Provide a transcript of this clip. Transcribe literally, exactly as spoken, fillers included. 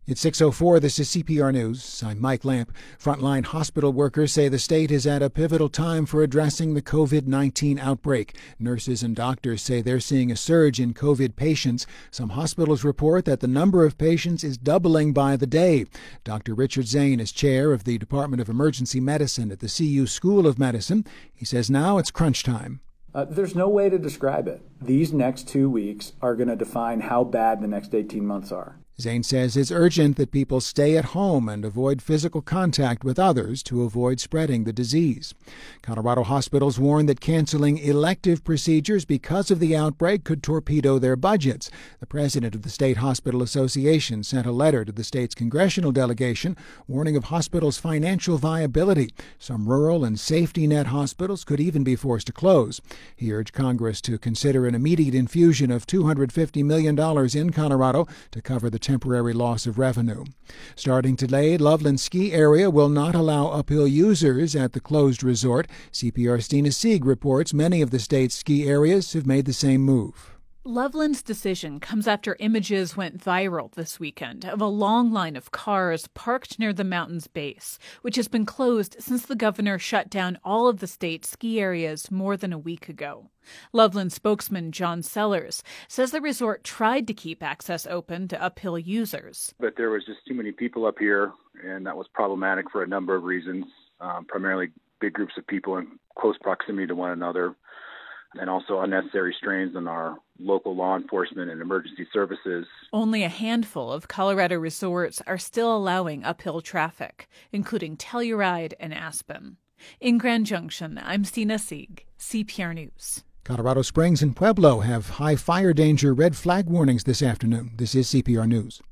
It's six oh four. This is C P R News. I'm Mike Lamp. Frontline hospital workers say the state is at a pivotal time for addressing the covid nineteen outbreak. Nurses and doctors say they're seeing a surge in COVID patients. Some hospitals report that the number of patients is doubling by the day. Doctor Richard Zane is chair of the Department of Emergency Medicine at the C U School of Medicine. He says now it's crunch time. Uh, there's no way to describe it. These next two weeks are going to define how bad the next eighteen months are. Zane says it's urgent that people stay at home and avoid physical contact with others to avoid spreading the disease. Colorado hospitals warn that canceling elective procedures because of the outbreak could torpedo their budgets. The president of the State Hospital Association sent a letter to the state's congressional delegation warning of hospitals' financial viability. Some rural and safety net hospitals could even be forced to close. He urged Congress to consider an immediate infusion of two hundred fifty million dollars in Colorado to cover the temporary loss of revenue. Starting today, Loveland Ski Area will not allow uphill users at the closed resort. C P R's Stina Sieg reports many of the state's ski areas have made the same move. Loveland's decision comes after images went viral this weekend of a long line of cars parked near the mountain's base, which has been closed since the governor shut down all of the state's ski areas more than a week ago. Loveland spokesman John Sellers says the resort tried to keep access open to uphill users. But there was just too many people up here, and that was problematic for a number of reasons, um, primarily big groups of people in close proximity to one another, and also unnecessary strains on our local law enforcement and emergency services. Only a handful of Colorado resorts are still allowing uphill traffic, including Telluride and Aspen. In Grand Junction, I'm Stina Sieg, C P R News. Colorado Springs and Pueblo have high fire danger red flag warnings this afternoon. This is C P R News.